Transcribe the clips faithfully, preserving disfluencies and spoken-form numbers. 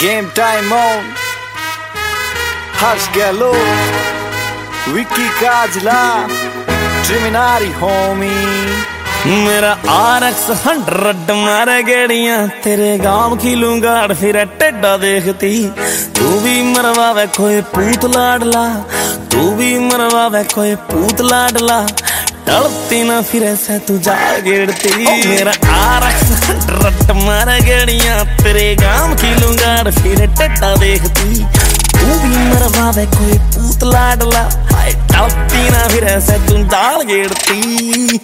Game time on. Harsh Gelo, Vicky Kajla, Triminari homie. मेरा R X hundred मारे गेड़ियां तेरे गांव की लूंगाड़ फिर टेढ़ा देखती। तू भी मरवावे कोई पूत लाडला, तू भी मरवावे कोई पूत लाडला, टलती ना फिर ऐसे तू जा गेड़ती। मेरा आर एक्स हंड्रेड मारे गेड़ियां तेरे गांव की लूंगाड़ फिर टेढ़ा देखती। तू भी मरवावे कोई पूत लाडला, टलती ना फिर ऐसे तू दाल गेड़ती।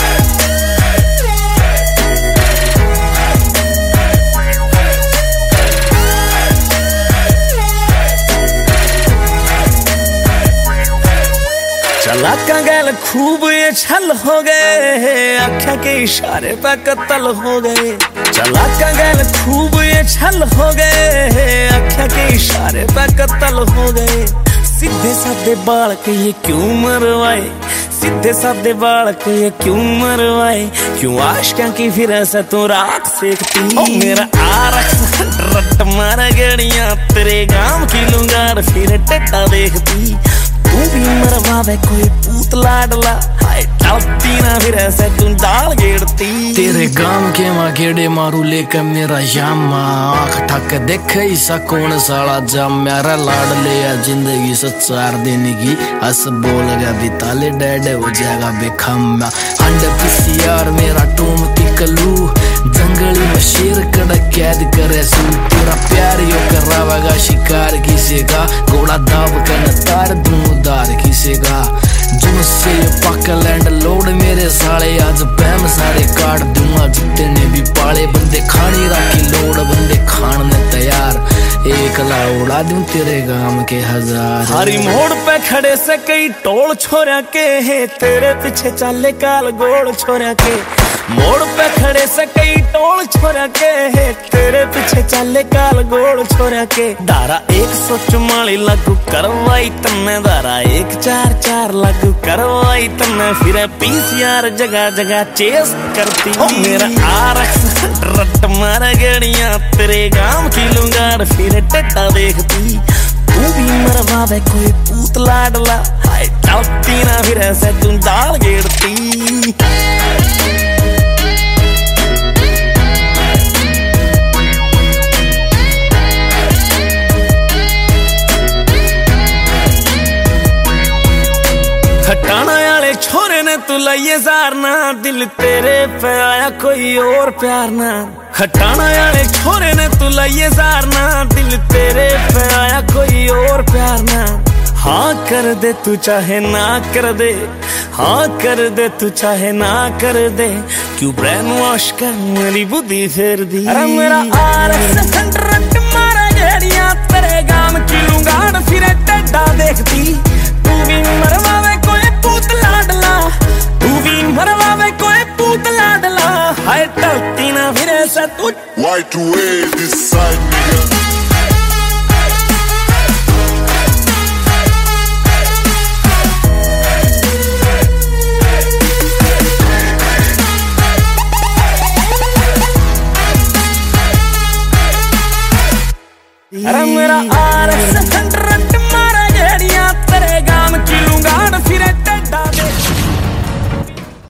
चला कंगल खूब ये छल हो गए, आँखों के इशारे पे कत्ल हो गए। चला कंगल खूब ये छल हो गए, आँखों के इशारे पे कत्ल हो गए। सीधे साधे बाल के ये क्यों मरवाए, सीधे साधे बाल के ये क्यों मरवाए, क्यों आशिकों की फिर ऐसा तू रात सेकती। ओ मेरा आर एक्स हंड्रेड मारा गड़ियां तेरे गांव की लूंगाड़ फिर टेढ़ा देखती। तू भी मरवावे कोई पूत लाडला, हाय टलती ना फिर ऐसे तू दाल गेड़ती। तेरे गांव के माँ गेड़े मारू लेकर मेरा यामा, आँख ठक देखे ईसा कौन साला जा मेरा लाड ले आ जिंदगी से चार दिन की। हस बोल गया बिताले डैड हो जाएगा बेखम्मा। हंड पिसियार मेरा टूम तिकलू, जंगली में शेर कड़क कैद करे सू। तेरा प्यार यो करावेगा शिकार किसेगा, घोड़ा दाब कर तार दूं दार किसेगा। जुनसे ये पक्का लैंड लोड मेरे साले, आज बैम सारे काट दूंगा जितने भी पाले। बंदे खानी राखी लोड बंदे खान ने तैयार, एक ला उड़ा दूं तेरे गांव के हजार। हरी मोड़ पे खड़े से कई टोल छोरा के है, तेरे पीछे चाले काल गोल छोरा के। मोड़ पे खड़े से कई टोल छोरा के है, तेरे पीछे चाले काल गोल छोरा के। धारा एक सौ चुमाली लागू करवाई तन्ने, धारा एक चार चार लागू करवाई तन्ने, फिर पीसीआर जगह जगह चेस करती। ओ मेरा आर एक्स हंड्रेड मारा गड़ियां तेरे गांव की लूंगाड़ फिर टेढ़ा देखती। तू भी मरवावे कोई पूत लाडला, हाय टलती ना फिर ऐसे तू दाल गेड़ती। खटाना वाले छोरे ने तू लाइए जारना, दिल तेरे पे आया कोई और प्यार ना। खटाना वाले छोरे ने तू लाइए जारना, दिल तेरे पे आया कोई और प्यार ना। हाँ कर दे तू चाहे ना कर दे, हाँ कर दे तू चाहे ना कर दे, क्यों ब्रेन वॉश कर मेरी बुद्धि फेर दी। अरे मेरा आर एक्स हंड्रेड मारा गेड़ियां तेरे गांव की लूंगाड़ फिर टेढ़ा देखती। तू भी मरवावे कोई पूत लाडला, तू भी मरवावे कोई पूत लाडला, हाय टलती ना फिर ऐसा तू। Why to wait this side nigga?